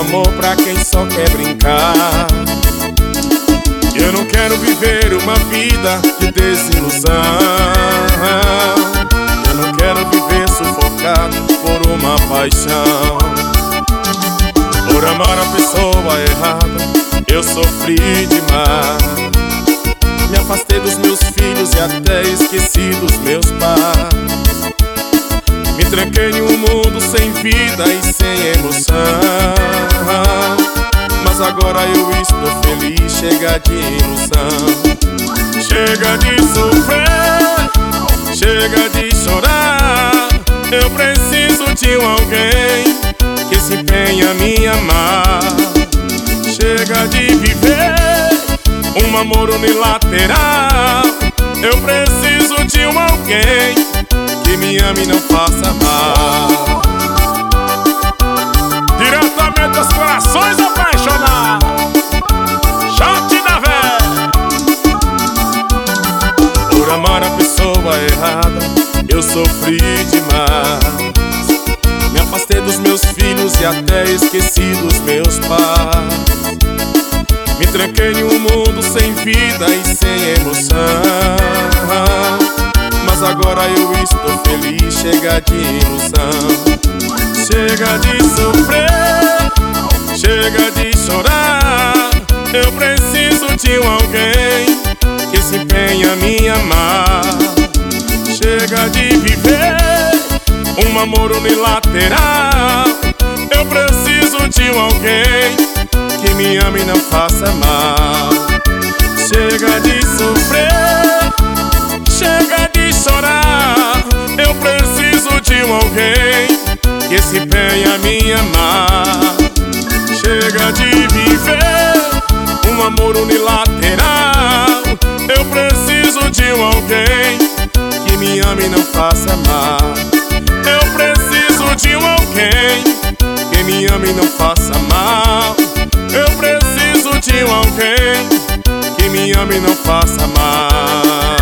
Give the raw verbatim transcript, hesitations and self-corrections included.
amor pra quem só quer brincar. Eu não quero viver uma vida de desilusão. Eu não quero viver sufocado por uma paixão. Por amar a pessoa errada, eu sofri demais. Me afastei dos meus filhos e até esqueci dos meus pais. Me tranquei em um mundo sem vida e sem emoção. Mas agora eu estou feliz, chega de ilusão. Chega de sofrer, chega de chorar. Eu preciso de um alguém que se empenha a me amar. Chega de viver um amor unilateral. Eu preciso de um alguém que me ame e não faça mal. Diretamente dos corações apaixonados, Shot da Véia. Por amar a pessoa errada, eu sofri demais. Me afastei dos meus filhos e até esqueci dos meus pais. Me tranquei em um mundo sem vida e sem emoção. Mas agora eu estou feliz, chega de ilusão. Chega de sofrer, chega de chorar. Eu preciso de um alguém que se empenha a me amar. Chega de viver um amor unilateral. Eu preciso de um alguém que me ame e não faça mal. Chega de sofrer, chega de chorar. Eu preciso de um alguém que se empenha a me amar. Chega de viver um amor unilateral. Eu preciso de um alguém que me ame e não faça mal. Eu preciso de um alguém que me ame e não faça mal. Eu preciso de um alguém que me ame e não faça mal.